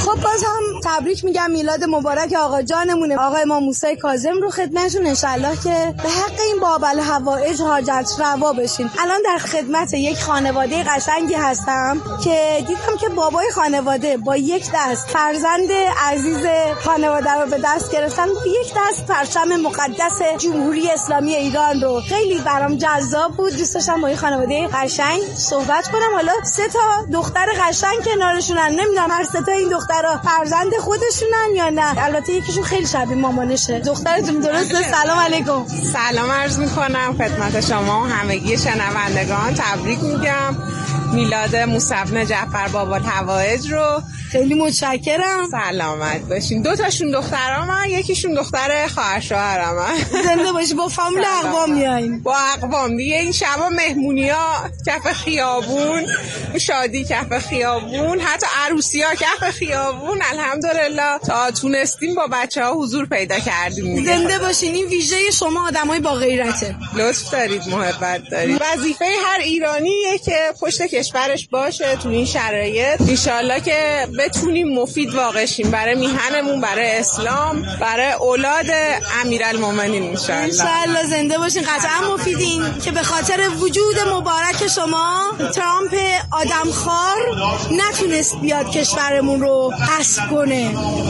خب باز هم تبریک میگم میلاد مبارک آقا جانمونه آقای ما موسی کاظم رو خدمتتون، انشالله که به حق این بابل حوائج حاجت روا بشین. الان در خدمت یک خانواده قشنگی هستم که دیدم که بابای خانواده با یک دست فرزند عزیز خانواده رو به دست گرفتن، با یک دست پرچم مقدس جمهوری اسلامی ایران رو. خیلی برام جذاب بود، دوست داشتم با این خانواده قشنگ صحبت کنم. حالا 3 دختر قشنگ کنارشونن، نمیدونم هر 3 این دخترها فرزند خودشونن یا نه. البته یکیشون خیلی شبیه مامانشه. دخترتون درسته؟ سلام علیکم. سلام عرض میکنم خدمت شما و همگی شنوندگان. تبریک میگم میلاد موسی بن جعفر بابا حوائج رو. خیلی متشکرم. سلامت باشین. 2 تاشون دخترامن، یکیشون دختر خواهر شوهرمن. زنده باشی. با فامیل اقوام میایین؟ با اقوام دیگه. این شبا مهمونی‌ها کف خیابون، شادی کف خیابون، حتی عروسی‌ها کف خیابون. الحمدلله تا تونستیم با بچه‌ها حضور پیدا کردیم. زنده باشین. این ویژه شما آدمای با غیرته. لطف دارید، محبت دارید. وظیفه هر ایرانیه که پشت کشورش باشه تو این شرایط. ان شاءالله که بتونیم مفید واقع شیم برای میهنمون، برای اسلام، برای اولاد امیرالمومنین. ان شاءالله زنده باشین. قطعا مفیدین که به خاطر وجود مبارک شما ترامپ آدمخوار نتونست بیاد کشورمون رو غصب کنه.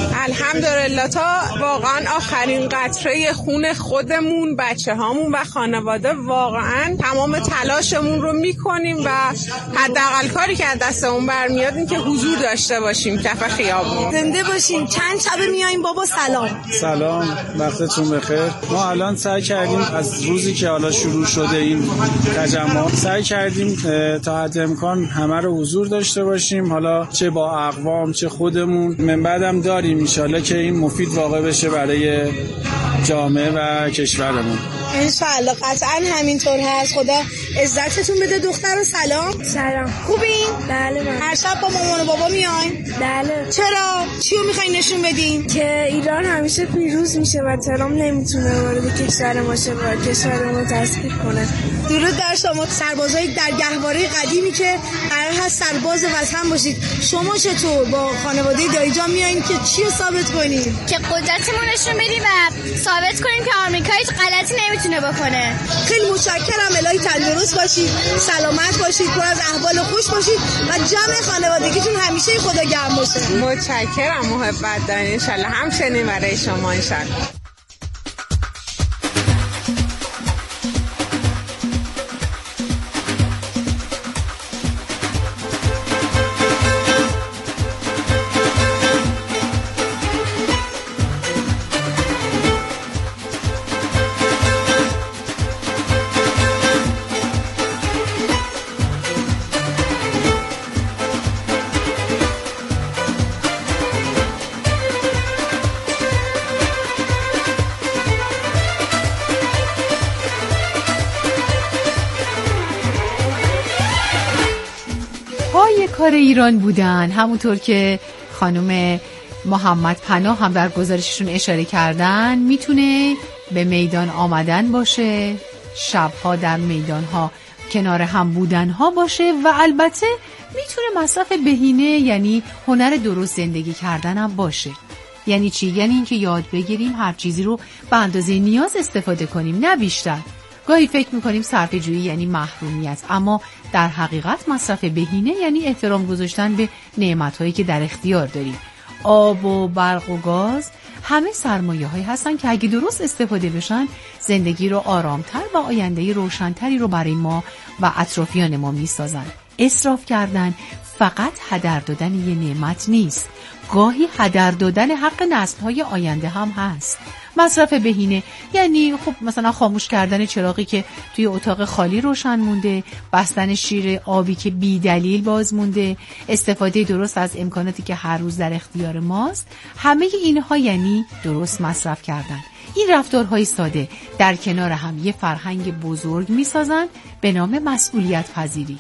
الحمدلله تا واقعا آخرین قطره خون خودمون، بچه‌هامون و خانواده واقعا تمام تلاشمون رو میکنیم و حداقل کاری که از دستمون برمیاد این که حضور داشته باشیم کف خیابون. زنده باشیم. چند شب میاییم بابا؟ سلام، وقتتون بخیر. ما الان سعی کردیم از روزی که حالا شروع شده این تجمع سعی کردیم تا حد امکان همه رو حضور داشته باشیم، حالا چه با اقوام چه خودمون. من بعدم داریم ان شاءالله که این مفید واقع بشه برای جامعه و کشورمون. انشالله قطعا همینطور هست. خدا عزتتون بده. دختر سلام. خوبین؟ بله. هر شب با مامان و بابا میاین؟ بله. چرا؟ چیو میخواین نشون بدین؟ که ایران همیشه پیروز میشه و ترامپ نمیتونه وارد کشور ما شه و کشورمون رو تسخیر کنه. درود در شما سربازای در گهواره قدیمی که قرار هست سرباز وطن باشید. شما چطور با خانواده دایجان میاین که چی رو ثابت کنید؟ که قدرتمون نشون بدیم و ثابت کنیم که آمریکا هیچ غلطی نمیتونه بکنه. خیلی متشکرم. الهی تندرست باشید، سلامت باشید، پر از احوال خوش باشید و جمع خانوادگیتون همیشه خدا گرم باشه. متشکرم، محبت دارین. ان شاءالله همچنین برای شما. ان شاءالله. کار ایران بودن، همونطور که خانم محمد پناه هم در گزارششون اشاره کردن، میتونه به میدان آمدن باشه، شبها در میدانها کنار هم بودنها باشه و البته میتونه مصرف بهینه یعنی هنر درست زندگی کردن هم باشه. یعنی چی؟ یعنی اینکه یاد بگیریم هر چیزی رو به اندازه نیاز استفاده کنیم، نه بیشتر. گاهی فکر میکنیم صرفه جویی یعنی محرومیت، اما در حقیقت مصرف بهینه یعنی احترام گذاشتن به نعمت‌هایی که در اختیار داریم. آب و برق و گاز همه سرمایه‌هایی هستن که اگه درست استفاده بشن زندگی رو آرامتر و آینده روشنتری رو برای ما و اطرافیان ما میسازن. اسراف کردن فقط هدر دادن یه نعمت نیست، گاهی هدر دادن حق نسل‌های آینده هم هست. مصرف بهینه یعنی خب مثلا خاموش کردن چراغی که توی اتاق خالی روشن مونده، بستن شیر آبی که بی دلیل باز مونده، استفاده درست از امکاناتی که هر روز در اختیار ماست. همه اینها یعنی درست مصرف کردن. این رفتارهای ساده در کنار هم یه فرهنگ بزرگ میسازن به نام مسئولیت پذیری.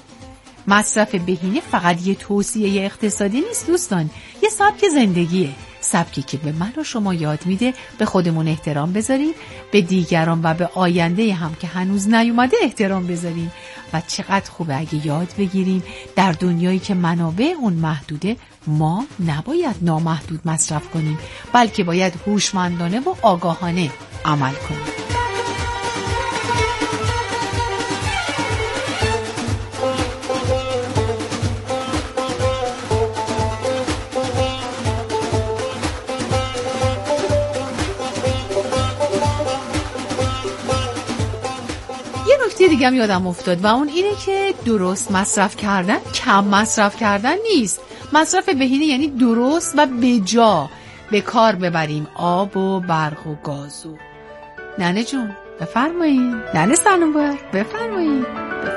مصرف بهینه فقط یه توصیه اقتصادی نیست دوستان، یه سبک زندگیه، سبکی که به من و شما یاد میده به خودمون احترام بذاریم، به دیگران و به آینده هم که هنوز نیومده احترام بذاریم و چقدر خوبه اگه یاد بگیریم در دنیایی که منابع اون محدوده ما نباید نامحدود مصرف کنیم، بلکه باید هوشمندانه و آگاهانه عمل کنیم. دیگه هم یادم افتاد و اون اینه که درست مصرف کردن کم مصرف کردن نیست. مصرف بهینه یعنی درست و بجا به کار ببریم آب و برق و گاز و ننه جون بفرمایید. ننه صنوبر بفرمایید.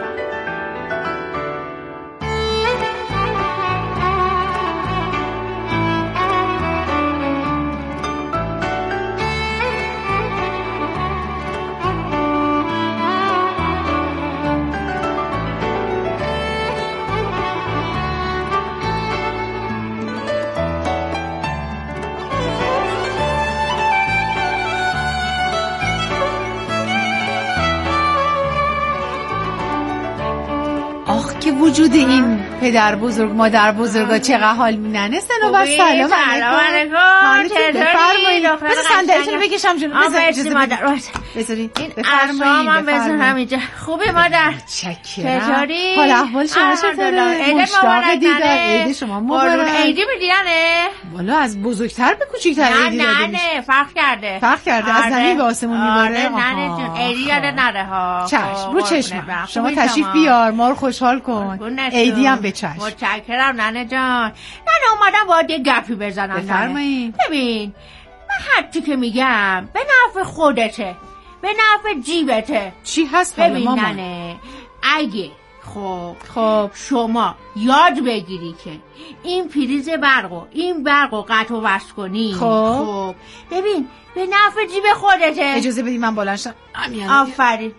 وجود این پدر بزرگ مادر بزرگا چقدر حال میننه. صنوبر سلام علیکم. بفرمایید. بذار صندلیتون بکشم جلو. بذارید. بفرمایید. من بذارم اینجا. خوبه مادر؟ چکرم. چطوری؟ حال احوال شما چطوره؟ مشتاق دیدار. عید شما مبارک. عیدی میدینه؟ والا از بزرگتر به کوچیکتر عیدی داده میشه. نه فرق کرده. فرق کرده. از زمین به آسمون میبره. نه جون عیدی یاده نره ها. چشم رو چشم. شما تشریف بیار ما رو خوشحال کن. عیدی هم به چشم. متشکرم ننه جان. ننه اومدم باید یه گپی بزنم. بفرمایید. ببین من هرچی که میگم به نفع خودته، به نفع جیبته. چی هست حالا مامان؟ ببین ننه اگه خب شما یاد بگیری که این پریز این برقو قطع و وصل کنی، خب ببین به نفع جیب خودته. اجازه بدی من بلند شم. آفرین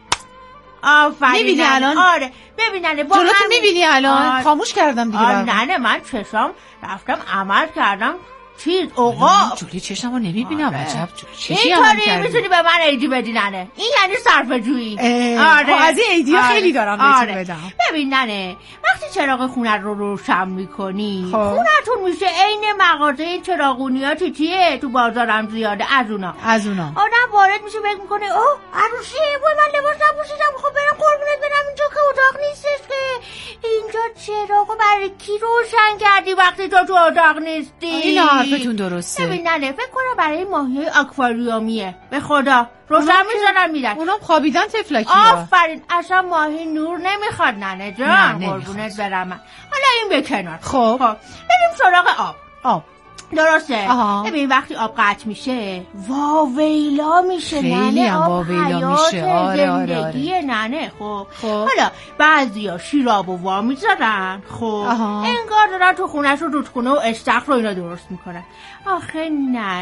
میبینی الان؟ آره ببیننه با جلوتو میبینی الان؟ خاموش کردم دیگه. نه من چشم رفتم عمل کردم چیز اوقا جلوی چشم رو نمیبینم. عجب چشی این کاری میتونی به من عیدی بدی ننه. این یعنی صرفه جویی. آره از این عیدی ها خیلی دارم بهتون بدم. ببین ننه وقتی چراغ خونه رو روشن میکنی خونتون میشه عین مغازه چراغونیاتی چیه تو بازارم زیاده از اونا آدم وارد میشه فکر میکنه اوه عروسیه وای من لباس نپوشیدم خب برم قربونت برم اینجا که اتاق نیستش که اینجا چراغو برای کی روشن کردی وقتی تو اتاق نیستی؟ این حرفتون درسته. ببین ننه فکر کنم برای ماهی آکواریومیه به خدا روشن میذارن میرن اونم خوابیدن تفلکی ها. آفرین اصلا ماهی نور نمیخواد ننه جان قربونت برم. حالا این به کنار. خب بریم سراغ آب. درسته. ببین وقتی آب قطع میشه واویلا میشه ننه. آب واویلا میشه. زندگی ننه. خب حالا بعضیا شیرابو وا میذارن. خب انگار دارن تو خونه‌شو رودخونه و استخر رو اینا درست میکنن. آخه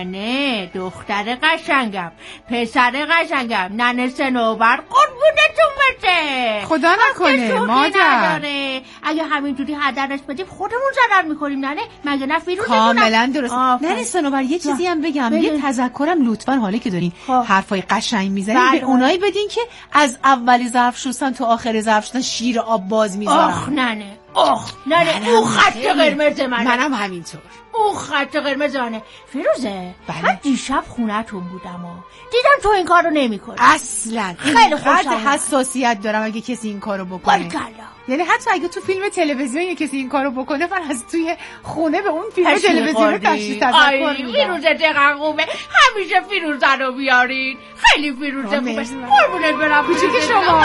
ننه دختر قشنگم پسر قشنگم ننه صنوبر قربونتون بشه. خدا نکنه مادر. اگه همینجوری هدرش بدیم خودمون ضرر میکنیم ننه. مگه نه فیروزه؟ کاملا درست. ننه صنوبر یه چیزی هم بگم. یه تذکرم لطفاً حالا که دارین حرفای قشنگ میزنین به اونایی بدین که از اولی ظرف شستن تا آخر ظرف شستن شیر آب باز میذارن. آخ ننه اون خط قرمز منم همینطور. اون خط قرمز منه. فیروزه من دیشب خونه‌تون بودم و دیدم تو این کارو نمی‌کنی اصلا. خیلی خوشم حساسیت دارم اگه کسی این کارو بکنه. یعنی حتی اگه تو فیلم تلویزیون یه کسی این کارو بکنه من از توی خونه به اون فیلم تلویزیون تشریف تذکر میدم. فیروزه دقیقاً خوبه. همیشه فیروزه رو بیارین. خیلی فیروزه خوبه. قربونت برم کوچیک شما.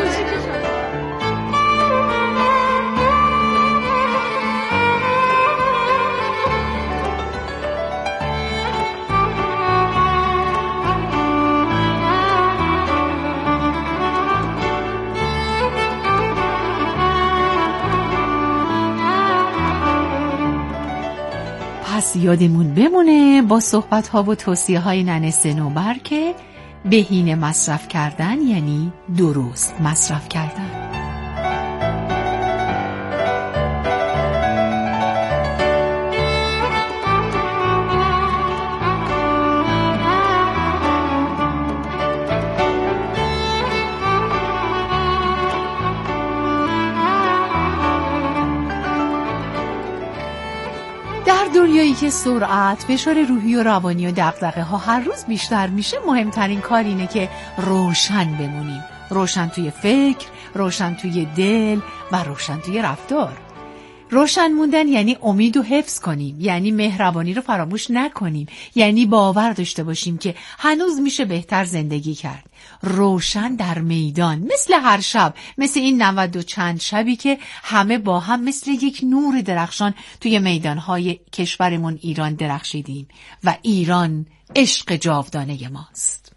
پس یادمون بمونه با صحبت‌ها و توصیه‌های ننه صنوبر که بهینه مصرف کردن یعنی درست مصرف کردن. دنیایی که سرعت، فشار روحی و روانی و دغدغه ها هر روز بیشتر میشه، مهمترین کار اینه که روشن بمونیم. روشن توی فکر، روشن توی دل و روشن توی رفتار. روشن موندن یعنی امید و حفظ کنیم، یعنی مهربانی رو فراموش نکنیم، یعنی باور داشته باشیم که هنوز میشه بهتر زندگی کرد. روشن در میدان، مثل هر شب، مثل این 90 و چند شبی که همه با هم مثل یک نور درخشان توی میدانهای کشورمون ایران درخشیدیم و ایران عشق جاودانه ماست.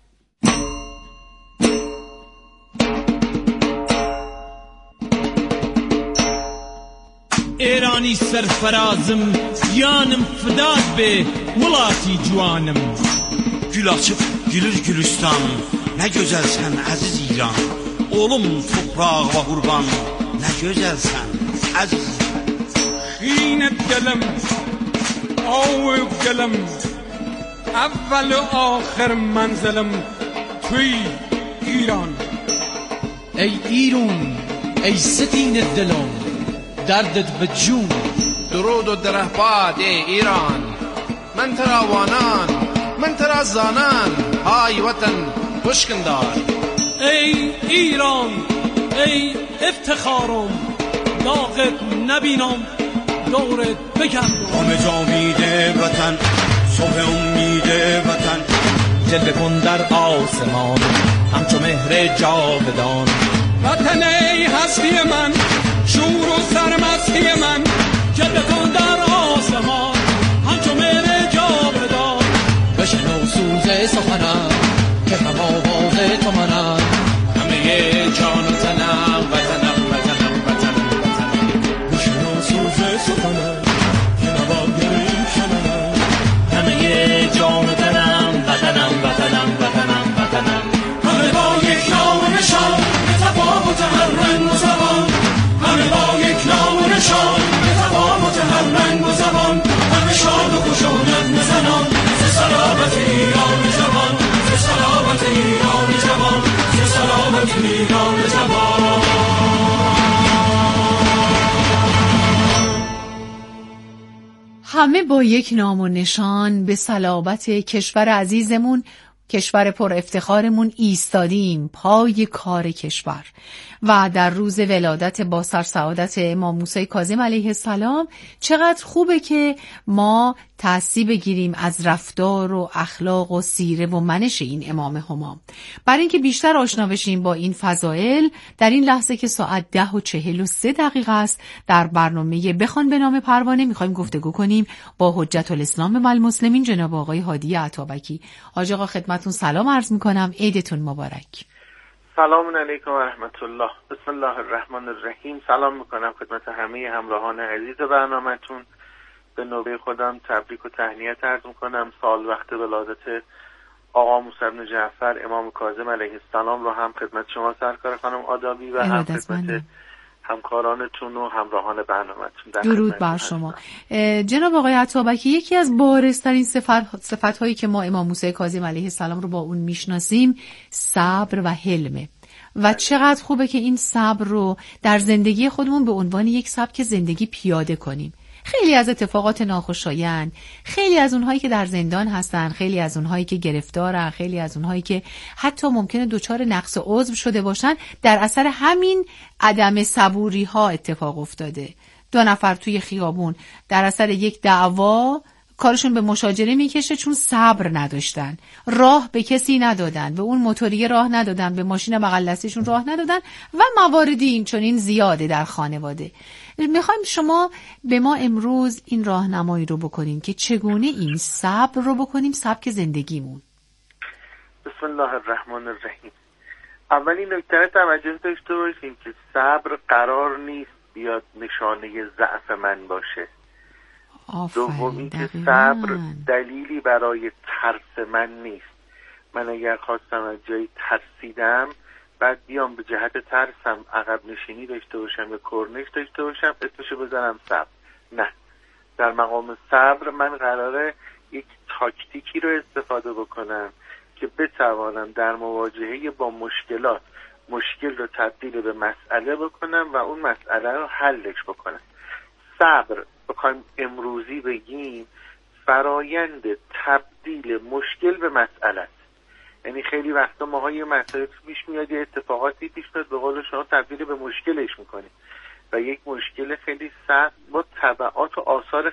ایرانی سرفرازم yanım fidad be mulati juanım. Gül açıp gülür Gülistanım, ne güzelsen aziz İran. Oğlum toprağıma kurban, ne güzelsen aziz. Xinet gelem, avuk gelem, evvel و آخر منزلم توی ایران. ای ایران، ای ستین دلم، دردت به جون. درود و درهباد ای ایران، من ترا وانان، من ترا زانان، های وطن بشکندار. ای ایران، ای افتخارم، داغت نبینم، دورت بگردم. Dam جاوید وطن، صبح امید وطن، جلوه کن در آسمان همچو مهر جاودان. وطن ای هستی من، شور و سرمستی من، جلوه کن در آسمان همچو مهر جاودان. بشنو سوز سخنم که هم آواز تو منم، همه جان و تنم وطنم وطنم وطنم وطنم. بشنو سوز سخنم که نواگر شنم، همه جان و تنم وطنم وطنم وطنم وطنم. همه با یک نام و نشان به تفاوت هر رنگ و زبان، همه با یک نام و نشان به تفاوت هر رنگ و زبان. همه شاد و خشونت زنان ز صلابت ایران جوان، ز صلابت ایران جوان، ز صلابت ایران جوان. همه با یک نام و نشان به صلابت کشور عزیزمون، کشور پر افتخارمون ایستادیم پای کار کشور. و در روز ولادت با سرسعادت امام موسی کاظم علیه السلام چقدر خوبه که ما تأسی بگیریم از رفتار و اخلاق و سیره و منش این امام همام. برای اینکه بیشتر آشنا بشیم با این فضائل، در این لحظه که ساعت 10:43 است، در برنامه بخوان به نام پروانه میخوایم گفتگو کنیم با حجت الاسلام و المسلمین جناب آقای هادی عطابکی. حاج آقا خدمتون سلام عرض میکنم، عیدتون مبارک. سلام علیکم و رحمت الله. بسم الله الرحمن الرحیم. سلام میکنم خدمت همه همراهان عزیز برنامه‌تون. به نوبه خودم تبریک و تهنیت عرض میکنم. سال وقت ولادت آقا موسی بن جعفر امام کاظم علیه السلام رو هم خدمت شما سرکار خانم آدابی و هم خدمت همکارانتون و همراهان برنامه‌تون. درود بر شما. جناب آقای عطابکی، یکی از بارزترین صفت‌هایی که ما امام موسی کاظم علیه السلام رو با اون میشناسیم صبر و حلمه. و چقدر خوبه که این صبر رو در زندگی خودمون به عنوان یک سبک زندگی پیاده کنیم. خیلی از اتفاقات ناخوشایند، خیلی از اونهایی که در زندان هستن، خیلی از اونهایی که گرفتارن، خیلی از اونهایی که حتی ممکنه دچار نقص عضو شده باشن، در اثر همین عدم صبوری ها اتفاق افتاده. 2 نفر توی خیابون در اثر یک دعوا کارشون به مشاجره میکشه چون صبر نداشتن، راه به کسی ندادن، به اون موتوریه راه ندادن، به ماشین بغل دستیشون راه ندادن و مواردی این چنین زیاده در خانواده. میخوایم شما به ما امروز این راهنمایی رو بکنیم که چگونه این صبر رو بکنیم سبک زندگیمون. بسم الله الرحمن الرحیم. اولین نکته توجه داشته باشیم که صبر قرار نیست بیاد نشانه ضعف من باشه. دومی که صبر دلیلی برای ترس من نیست. من اگر خواستم از جایی ترسیدم بعد بیام به جهت ترسم عقب نشینی داشته باشم یا کرنش داشته باشم اسمشو بزنم صبر. نه، در مقام صبر من قراره یک تاکتیکی رو استفاده بکنم که بتوانم در مواجهه با مشکلات مشکل رو تبدیل به مسئله بکنم و اون مسئله رو حلش بکنم. صبر بخوایم امروزی بگیم، فرایند تبدیل مشکل به مسئله است. یعنی خیلی وقتا ماها یه مسئله پیش میاد، یه اتفاقاتی پیش میاد، به قول شما تبدیل به مشکلش میکنیم و یک مشکل خیلی سخت با تبعات و آثار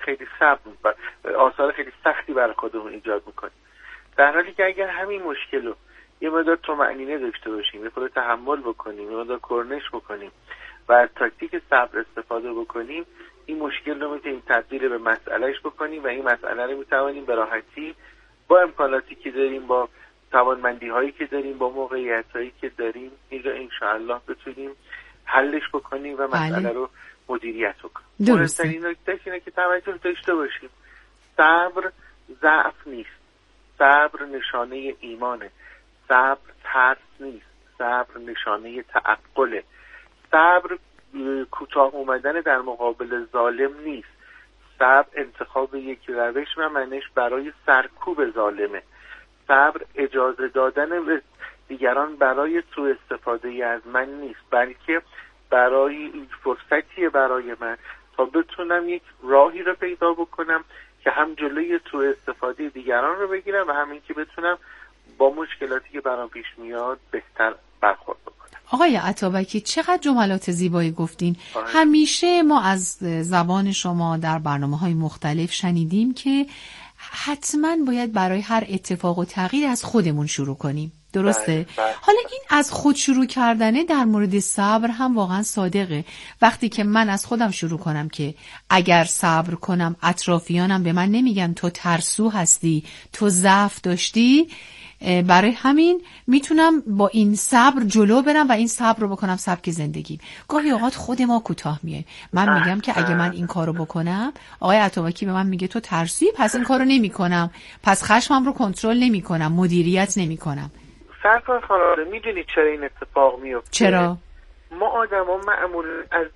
خیلی سختی برای خودمون ایجاد میکنیم. در حالی که اگر همین مشکل رو یه مقدار طمأنینه داشته باشیم، یه خود تحمل بکنیم، یه مقدار کرنش بکنیم و از تاکتیک صبر استفاده بکنیم، این مشکل رو میتونیم تبدیل به مسئلهش بکنیم و این مسئله رو میتوانیم به راحتی با امکاناتی که داریم، با توانمندی هایی که داریم، با موقعیت هایی که داریم، این رو انشاءالله بتونیم حلش بکنیم و مسئله رو مدیریت بکنیم. مهمترین نکته اینه که توجه داشته باشیم، صبر ضعف نیست، صبر نشانه ایمانه، صبر ترس نیست، صبر نشانه تعقله، صبر کوتاه اومدن در مقابل ظالم نیست، صبر انتخاب یک روش و منش برای سرکوب ظالمه، صبر اجازه دادن به دیگران برای سوء استفاده از من نیست، بلکه برای این فرصتیه برای من تا بتونم یک راهی رو پیدا بکنم که هم جلوی سوء استفاده دیگران رو بگیرم و همین که بتونم با مشکلاتی که برام پیش میاد بهتر برخورد بکنم. آقای عطابکی چقدر جملات زیبایی گفتین. همیشه ما از زبان شما در برنامه‌های مختلف شنیدیم که حتما باید برای هر اتفاق و تغییر از خودمون شروع کنیم. درسته؟ حالا این از خود شروع کردنه در مورد صبر هم واقعا صادقه. وقتی که من از خودم شروع کنم که اگر صبر کنم اطرافیانم به من نمیگن تو ترسو هستی، تو ضعف داشتی، برای همین میتونم با این صبر جلو برم و این صبر رو بکنم سبک زندگی. گاهی اوقات خود ما کوتاه میه. من میگم که اگه من این کارو بکنم، آقای عطابکی به من میگه تو ترسی، پس این کارو نمیکنم، پس خشمم رو کنترل نمیکنم، مدیریت نمیکنم. سرکار خانواده میدونید چرا این اتفاق میفته؟ چرا؟ ما آدما معمولا از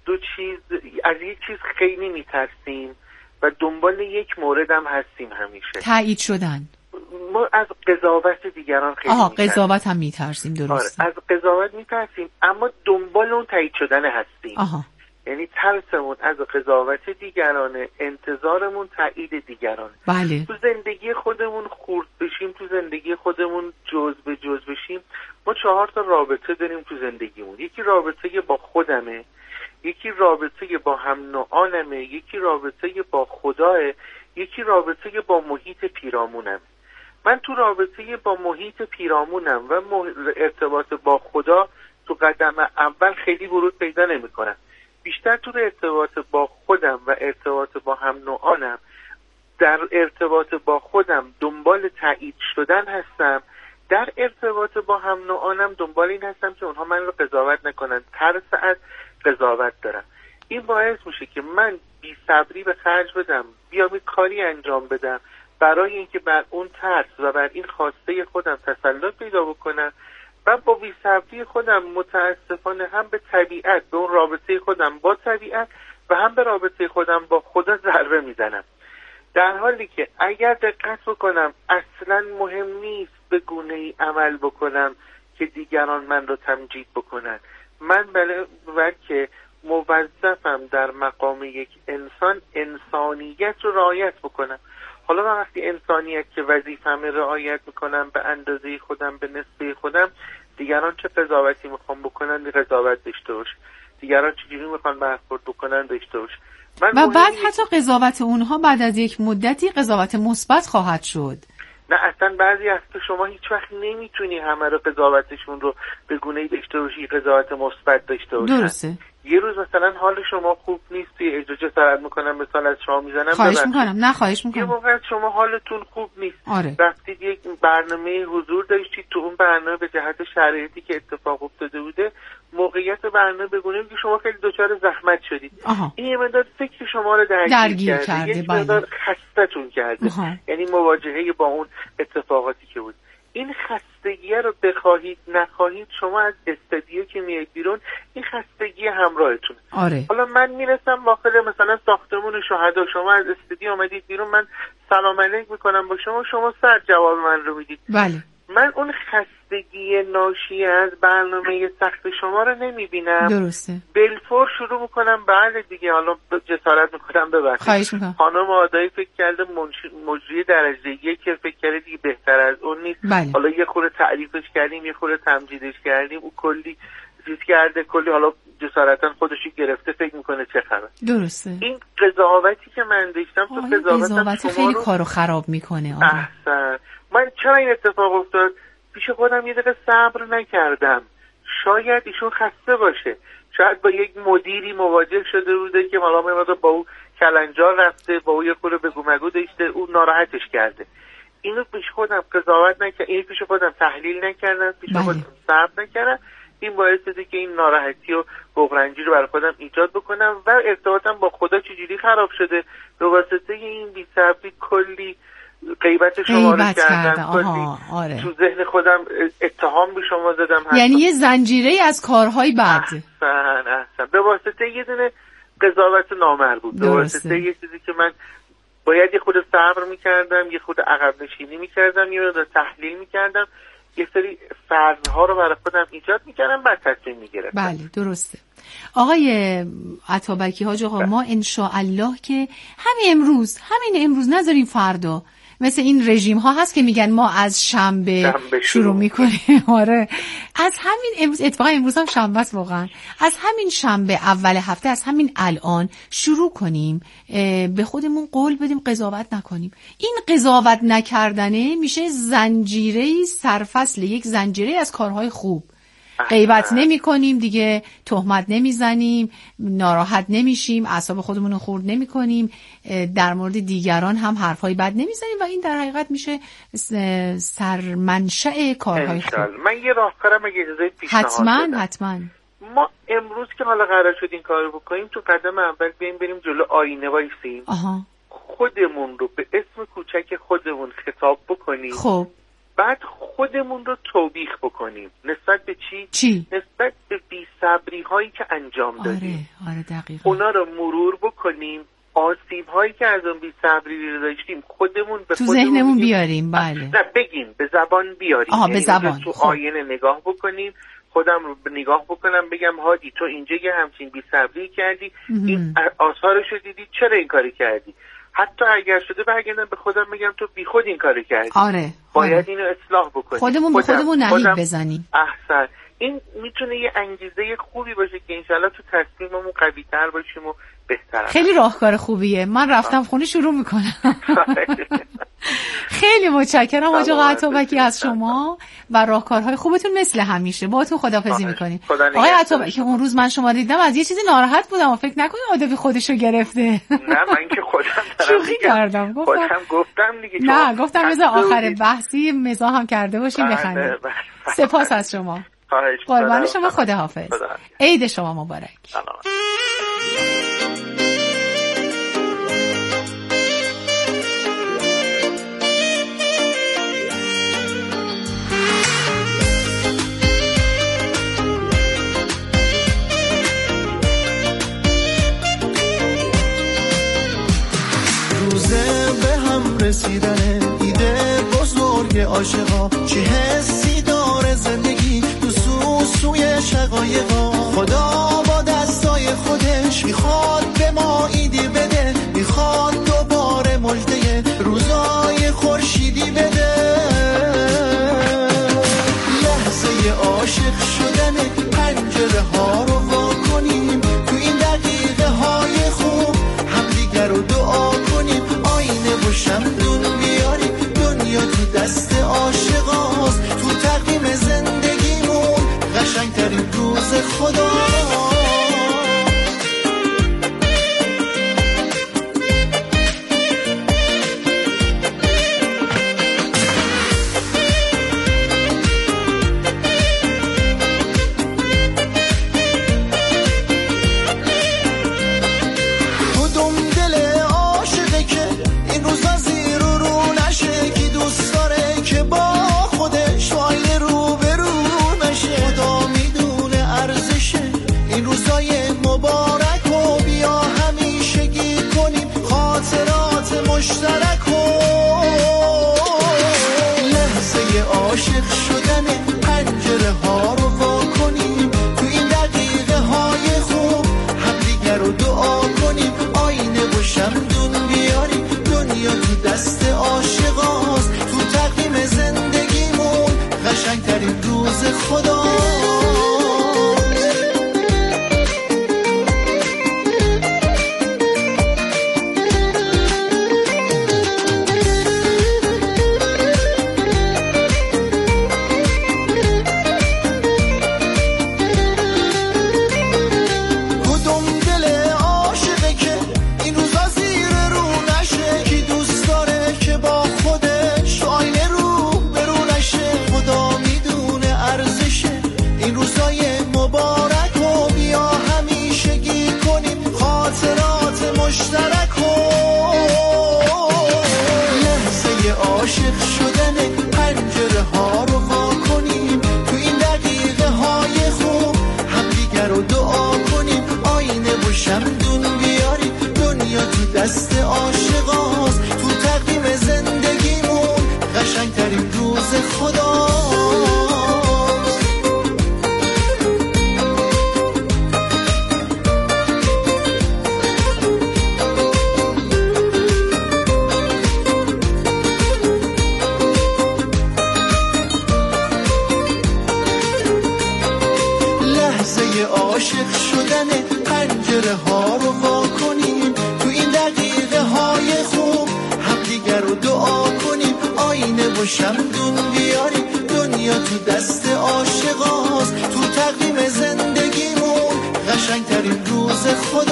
یک چیز خیلی میترسیم و دنبال یک مورد هم هستیم همیشه. تایید شدن. ما از قضاوت دیگران خیلی میترسیم. قضاوت هم میترسیم، درسته. از قضاوت میترسیم اما دنبال اون تایید شدن هستیم. یعنی ترسمون از قضاوت دیگرانه، انتظارمون تایید دیگرانه. بله. تو زندگی خودمون خورد بشیم، تو زندگی خودمون جزء به جزء بشیم، ما 4 تا رابطه داریم تو زندگیمون. یکی رابطه با خودمه، یکی رابطه با هم نوعانمه، یکی رابطه با خداه، یکی رابطه با محیط پیرامونم. من تو رابطه با محیط پیرامونم و ارتباط با خدا تو قدم اول خیلی ورود پیدا نمی‌کنم. بیشتر تو ارتباط با خودم و ارتباط با هم نوعانم، در ارتباط با خودم دنبال تایید شدن هستم، در ارتباط با هم نوعانم دنبال این هستم که اونها من رو قضاوت نکنن، ترس از قضاوت دارم. این باعث میشه که من بی صبری به خرج بدم، بیام یک کاری انجام بدم برای اینکه بر اون ترس و بر این خواسته خودم تسلط پیدا بکنم و با بی‌صبری خودم متاسفانه هم به طبیعت، به اون رابطه خودم با طبیعت و هم به رابطه خودم با خدا ضربه میزنم. در حالی که اگر دقت بکنم اصلا مهم نیست به گونه‌ای عمل بکنم که دیگران من رو تمجید بکنن. من بلکه موظفم در مقام یک انسان انسانیت رو رعایت بکنم. حالا من وقتی انسانیت که وظیفه‌م رعایت میکنم به اندازه خودم، به نسبه خودم، دیگران چه قضاوتی میخوان بکنن قضاوت داشته باشه، دیگران چجوری میخوان برخورد بکنن داشته باشه. و بعد حتی قضاوت اونها بعد از یک مدتی قضاوت مثبت خواهد شد. نه اصلا بعضی از که شما هیچ وقت نمیتونی همه رو قضاوتشون رو به گونه‌ای داشته باشی قضاوت مثبت داشته باشی. درسته. یه روز مثلا حال شما خوب نیست، توی اجازه جسارت میکنم مثال از شما میزنم، خواهش میکنم. نه خواهش میکنم. یه موقع شما حالتون خوب نیست، آره. رفتید یک برنامه حضور داشتید، تو اون برنامه به جهت شرایطی که اتفاق افتاده بوده موقعیت برنامه بگونه که شما خیلی دچار زحمت شدید. این یه مقدار فکر شما رو درگیر کرده، یه مقدار خستتون کرده. یعنی مواجهه با اون اتفاقاتی که بود. این خستگی رو بخواهید نخواهید شما از استودیو که میایید بیرون این خستگی همراهتونه. آره. حالا من میرسم داخل مثلا ساختمون شهدا، شما از استودیو آمدید بیرون، من سلام علیک میکنم با شما، شما سر جواب من رو میدید. بله. من اون خستگی آلودگی ناشی از برنامه سخت شما رو نمیبینم. درسته. بلفور شروع میکنم بله دیگه، حالا جسارت میکنم ببخشید. خواهش میکنم. خانم آدایی فکر کرده مجری درجه یک که فکر کرده دیگه بهتر از اون نیست. بله. حالا یه خورده تعریفش کردیم، یه خورده تمجیدش کردیم، او کلی چیز کرده، کلی حالا جسارتا خودشو گرفته فکر میکنه چه خبر. درسته. این قضاوتی که من داشتم تو قضاوت خیلی کارو خراب میکنه. احسن. من چرا این اتفاق افتاد؟ پیش خودم یه دقیقه صبر نکردم. شاید ایشون خسته باشه، شاید با یک مدیری مواجه شده بوده که حالا میاد با او کلنجار رفته، با او یه خورده بگو مگو داشته، او ناراحتش کرده. اینو پیش خودم قضاوت نکردم، اینو پیش خودم تحلیل نکردم، پیش خودم صبر نکردم. این باعث شده که این ناراحتی و بغرنجی رو برای خودم ایجاد بکنم و ارتباطم با خدا چجوری خراب شده. به واسطه این بی‌صبری کلی غیبت شما رو کردم، آره. تو ذهن خودم اتهام به شما زدم، یعنی یه زنجیره از کارهای بد. احسن. به واسطه یه دونه قضاوت نامربوط، به واسطه یه چیزی که من باید یه خود صبر میکردم، یه خود عقب نشینی میکردم، یه خود تحلیل میکردم، یه سری فرضها رو برای خودم ایجاد میکردم، بعد تصمیم میگرفتم. بله درسته. آقای عطابکی حاج آقا، ما انشاءالله که همین امروز نذاریم فردا، مثل این رژیم ها هست که میگن ما از شنبه شروع میکنیم. آره از همین امروز، اتفاقا امروز هم شنبه است واقعا، از همین شنبه اول هفته، از همین الان شروع کنیم به خودمون قول بدیم قضاوت نکنیم. این قضاوت نکردنه میشه زنجیره سرفصل، یک زنجیره از کارهای خوب. غیبت نمی کنیم دیگه، تهمت نمی زنیم، ناراحت نمیشیم، اعصاب خودمون رو خورد نمی کنیم، در مورد دیگران هم حرفای بد نمی زنیم و این در حقیقت میشه سرمنشأ کارهای خوب. من یه راهکارم اگه اجازه پیشنهاد بدم. حتما. ما امروز که حالا قرار شد این کارو بکنیم، تو قدم اول بریم جلو آینه وایسیم، خودمون رو به اسم کوچک خودمون خطاب بکنیم. خب بعد خودمون رو توبیخ بکنیم. نسبت به چی؟ نسبت به بی‌صبری هایی که انجام دادیم. آره دقیقاً. اونا رو مرور بکنیم، آسیب هایی که از اون بی‌صبری رو داشتیم خودمون به تو ذهنمون بیاریم. بله. نه بگیم، به زبان بیاریم. به زبان. تو آینه نگاه بکنیم، خودم رو نگاه بکنم، بگم هادی تو اینجا یه همچین بی‌صبری کردی، این آثارش رو دیدی، چرا این کاری کردی؟ حتی اگر شده برگردم به خودم بگم تو بی خود این کارو کردی. باید اینو اصلاح بکنیم. خودمون به خودمون نهیب بزنیم. احسن. این میتونه یه انگیزه خوبی باشه که انشالله تو تصمیممون قوی تر باشیم و بهتر. خیلی راهکار خوبیه. من رفتم خونه شروع میکنم. خیلی متشکرم حاج آقا عطابکی از شما و راهکارهای خوبتون مثل همیشه. باهاتون خداحافظی میکنیم. آقای عطابکی اون روز من شما دیدم از یه چیزی ناراحت بودم و فکر نکنید آدمی خودشو گرفته. نه من که خودم شوخی کردم. گفتم دیگه. نه گفتم بذار آخر بحثی مزاح هم کرده باشیم بخندیم. سپاس از شما. قربان شما. خداحافظ. عید شما مبارک. روزه به هم رسیدن ایده بزرگ عاشقا، چه حسی داره زندگی تو سوی شقایقا. خدا با دستای خودش میخواد به ما ایدی بده، میخواد دوباره مژده روزای خورشیدی بده. لحظه عاشق شدن پنجره ها رو وا کنیم، تو این دقیقه های خوب همدیگر رو دعا کنیم. آینه و شمدون بیاریم، دنیا تو دست عاشقاست، تو تقویم زندگیمون قشنگترین روز خدا. دست عاشقاست، تو تقویم زندگیمون قشنگترین روز خداست. عاشق شدن پنجره ها رو وا کنیم، تو این دقیقه های خوب همدیگر رو دعا کنیم، آینه و شمدون بیاریم، دنیا تو دست عاشقاست، تو تقویم زندگیمون قشنگترین روز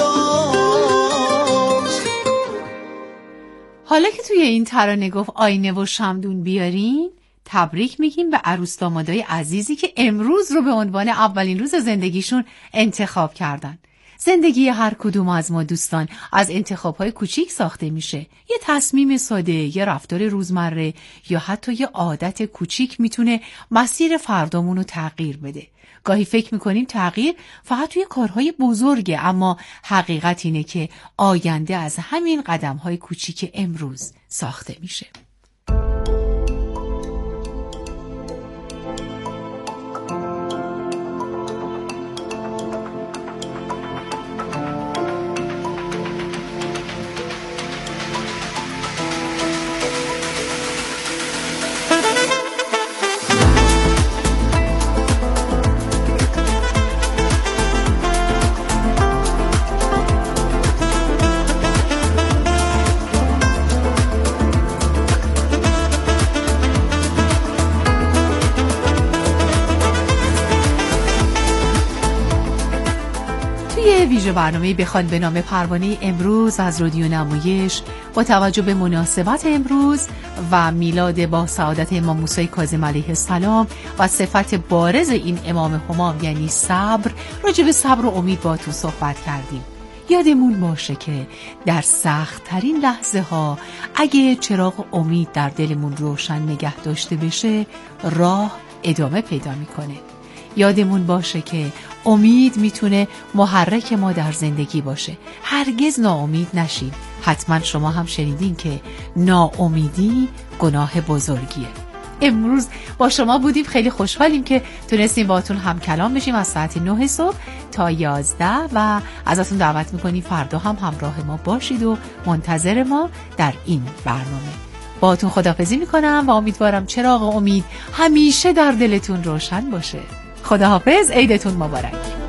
خداست. حالا که توی این ترانه گفت آینه و شمدون بیارین، تبریک میگیم به عروس دامادای عزیزی که امروز رو به عنوان اولین روز زندگیشون انتخاب کردن. زندگی هر کدوم از ما دوستان از انتخاب‌های کوچیک ساخته میشه. یه تصمیم ساده، یه رفتار روزمره یا حتی یه عادت کوچیک میتونه مسیر فردامون رو تغییر بده. گاهی فکر میکنیم تغییر فقط توی کارهای بزرگه، اما حقیقت اینه که آینده از همین قدم‌های کوچیک امروز ساخته میشه. ویژه برنامه بخوان به نام پروانه امروز از رادیو نمایش با توجه به مناسبت امروز و میلاد با سعادت امام موسی کاظم علیه السلام و صفت بارز این امام همام یعنی صبر، راجع به صبر و امید با تو صحبت کردیم. یادمون باشه که در سخت ترین لحظه ها اگه چراغ امید در دلمون روشن نگه داشته بشه، راه ادامه پیدا میکنه. یادمون باشه که امید میتونه محرک ما در زندگی باشه. هرگز ناامید نشید. حتما شما هم شنیدین که ناامیدی گناه بزرگیه. امروز با شما بودیم، خیلی خوشحالیم که تونستیم باهاتون هم کلام بشیم از ساعت 9 صبح تا 11 و ازتون دعوت میکنیم فردا هم همراه ما باشید و منتظر ما در این برنامه. باهاتون خداحافظی میکنم و امیدوارم چراغ امید همیشه در دلتون روشن باشه. خداحافظ، عیدتون مبارک.